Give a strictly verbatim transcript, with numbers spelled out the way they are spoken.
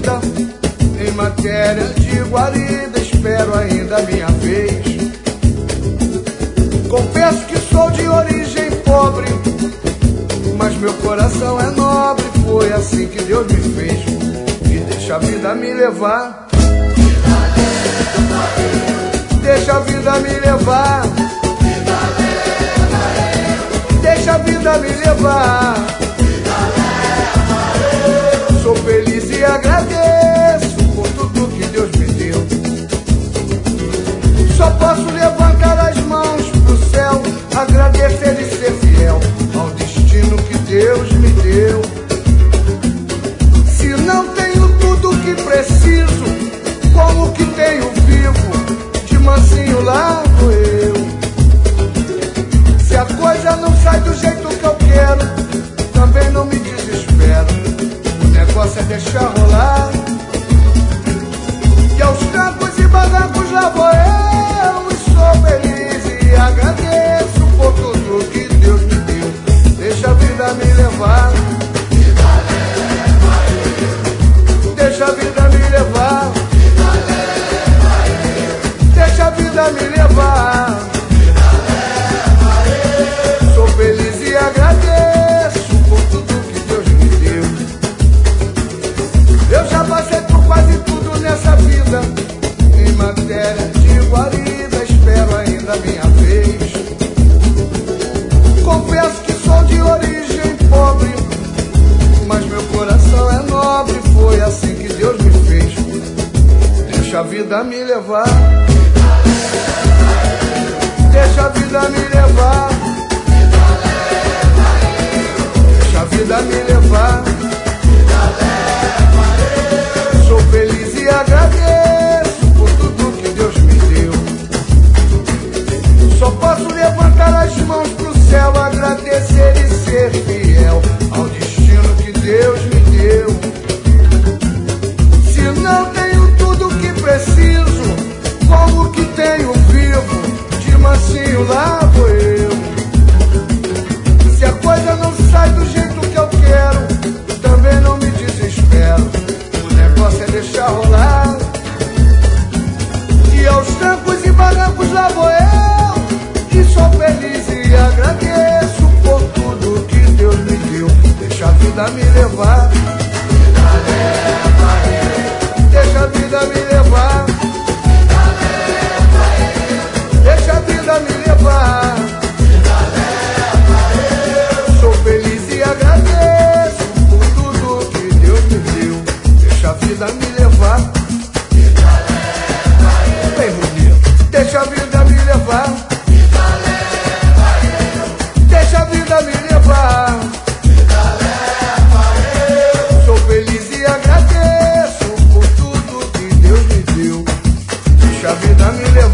vida. Em matéria de guarida, espero ainda a minha vez. Confesso que sou de origem pobre, mas meu coração é nobre. Foi assim que Deus me fez, e deixa a vida me levar. Deixa a vida me levar. Deixa a vida me levar. Sou feliz e agradeço por tudo que Deus me deu. Só posso levantar as mãos pro céu, agradecer e ser fiel ao destino que Deus me deu. Se não tenho tudo o que preciso, como que tenho vivo, de mansinho lá vou eu. Se a coisa não sai do jeito que eu quero, também não me desespero. O negócio é deixar rolar. E aos trancos e barrancos lá vou eu, e sou feliz e agradeço por tudo que Deus me deu. Deixa a vida me levar. Deixa a vida me levar. Deixa a vida me levar. Sou feliz e agradeço por tudo que Deus me deu. Eu já passei por quase tudo nessa vida. Em matéria de guarida, espero ainda a minha vez. Confesso que sou de origem pobre, mas meu coração é nobre. Foi assim que Deus me fez. Deixa a vida me levar. Deixa a vida me levar. Deixa a vida me levar. Sou feliz e agradeço por tudo que Deus me deu. Só posso levantar as mãos pro céu, agradecer e ser fiel ao destino que Deus me deu. Se não tenho tudo o que preciso, como que tenho vivo, de mansinho lá vou eu. Se a coisa não sai do jeito que eu quero, também não me desespero. O negócio é deixar rolar. E aos trancos e barrancos lá vou eu, e sou feliz e agradeço por tudo que Deus me deu. Deixa a vida me levar. Deixa a vida me levar. Deixa a vida me levar. Sou feliz e agradeço por tudo que Deus me deu. Deixa a vida me levar. Bem bonito. Deixa a vida me levar. Deixa a vida me levar. Sou feliz e agradeço por tudo que Deus me deu. Deixa a vida me levar.